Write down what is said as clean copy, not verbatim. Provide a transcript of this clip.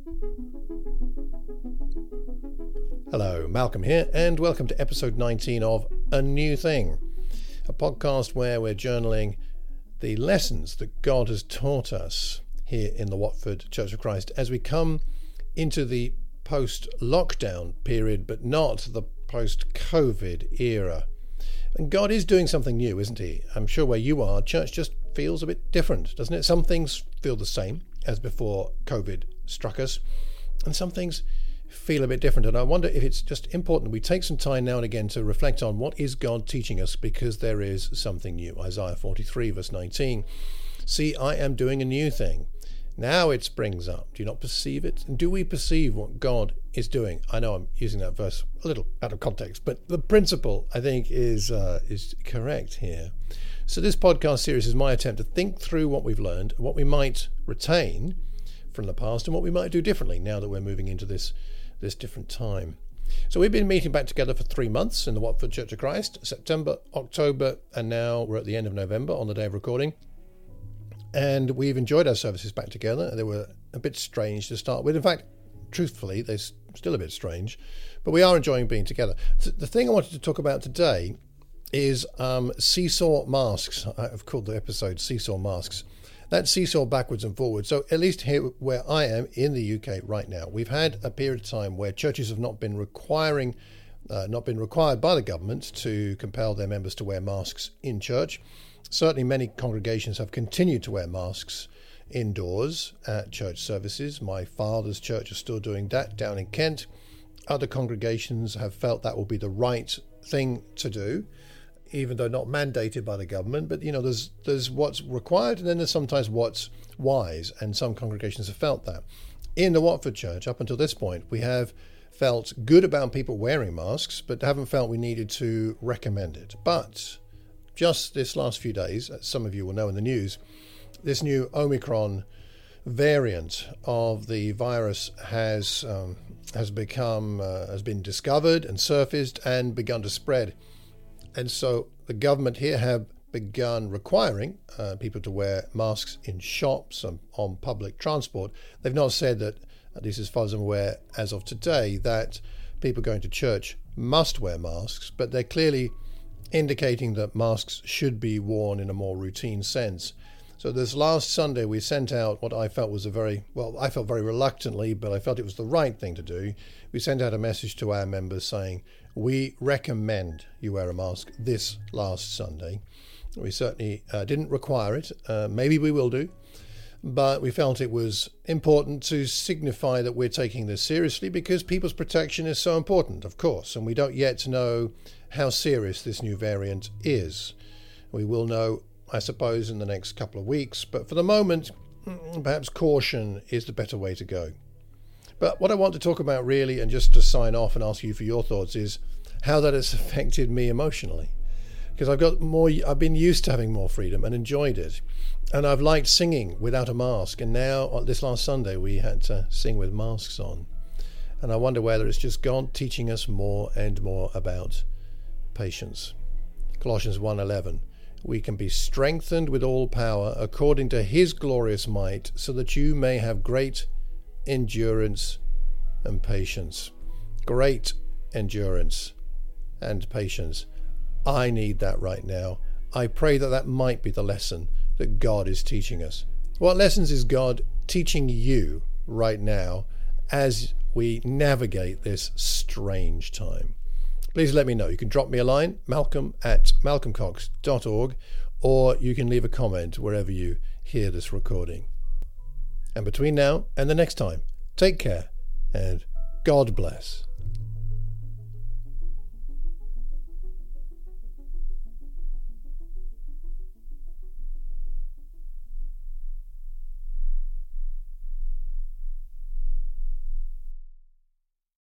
Hello, Malcolm here, and welcome to episode 19 of A New Thing, a podcast where we're journaling the lessons that God has taught us here in the Watford Church of Christ as we come into the post-lockdown period, but not the post-COVID era. And God is doing something new, isn't he? I'm sure where you are, church just feels a bit different, doesn't it? Some things feel the same as before COVID struck us, and some things feel a bit different. And I wonder if it's just important we take some time now and again to reflect on what is God teaching us, because there is something new. Isaiah 43 verse 19. See, I am doing a new thing. Now it springs up. Do you not perceive it? And do we perceive what God is doing? I know I'm using that verse a little out of context, but the principle, I think, is correct here. So this podcast series is my attempt to think through what we've learned, what we might retain from the past, and what we might do differently now that we're moving into this different time. So we've been meeting back together for 3 months in the Watford Church of Christ, September, October, and now we're at the end of November on the day of recording. And we've enjoyed our services back together. They were a bit strange to start with. In fact, truthfully, they're still a bit strange, but we are enjoying being together. The thing I wanted to talk about today is seesaw masks. I've called the episode Seesaw Masks. That's seesaw backwards and forwards. So at least here where I am in the UK right now, we've had a period of time where churches have not been required by the government to compel their members to wear masks in church. Certainly many congregations have continued to wear masks indoors at church services. My father's church is still doing that down in Kent. Other congregations have felt that will be the right thing to do, even though not mandated by the government. But there's what's required, and then there's sometimes what's wise, and some congregations have felt that. In the Watford Church, up until this point, we have felt good about people wearing masks, but haven't felt we needed to recommend it. But just this last few days, as some of you will know in the news, this new Omicron variant of the virus has been discovered and surfaced and begun to spread. And so the government here have begun requiring people to wear masks in shops and on public transport. They've not said that, at least as far as I'm aware, as of today, that people going to church must wear masks, but they're clearly indicating that masks should be worn in a more routine sense. So this last Sunday we sent out what I felt was I felt very reluctantly, but I felt it was the right thing to do. We sent out a message to our members saying, we recommend you wear a mask this last Sunday. We certainly didn't require it. Maybe we will do. But we felt it was important to signify that we're taking this seriously, because people's protection is so important, of course, and we don't yet know how serious this new variant is. We will know, I suppose, in the next couple of weeks, but for the moment, perhaps caution is the better way to go. But what I want to talk about really, and just to sign off and ask you for your thoughts, is how that has affected me emotionally. Because I've been used to having more freedom and enjoyed it. And I've liked singing without a mask. And now, this last Sunday, we had to sing with masks on. And I wonder whether it's just God teaching us more and more about patience. Colossians 1:11. We can be strengthened with all power according to his glorious might, so that you may have great endurance and patience. Great endurance and patience. I need that right now. I pray that might be the lesson that God is teaching us. What lessons is God teaching you right now as we navigate this strange time? Please let me know. You can drop me a line, malcolm@malcolmcox.org, or you can leave a comment wherever you hear this recording. And between now and the next time, take care and God bless.